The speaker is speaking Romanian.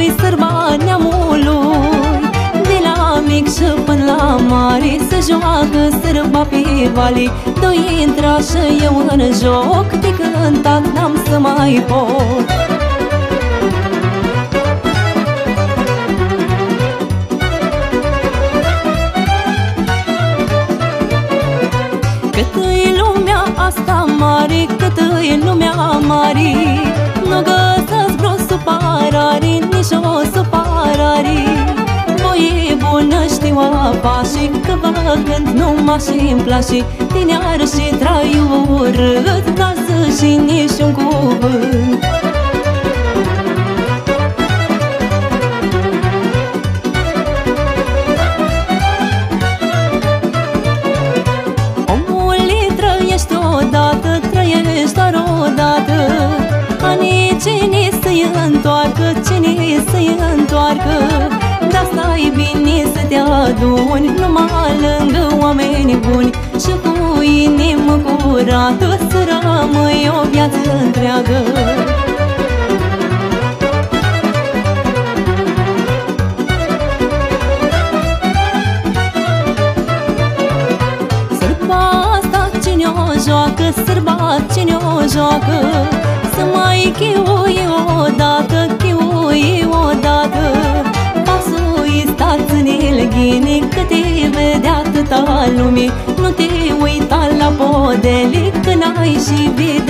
noi sărba neamului, de la mic și până la mare se joacă sărba pe vale. Doi intra și eu în joc, de cântat n-am să mai pot. Cât-i lumea asta mare, cât-i lumea mare, nu găsesc vreo supărare, nici o supărare. Voie bună știu apa și că vă gând numai și-mi place, tineară și traiu urât, lasă și nici un cuvânt. Trăiești doar odată, anii cine să-i întoarcă, cine să-i întoarcă. Dar stai bine să te aduni numai lângă oameni buni și cu inimă curată să rămâi o viață întreagă. Sărba cine o joacă, să mai chiui odată, chiui odată. Pasul-i stați în ilghine, că te vede atâta lume, nu te uita la podele, că n-ai și vede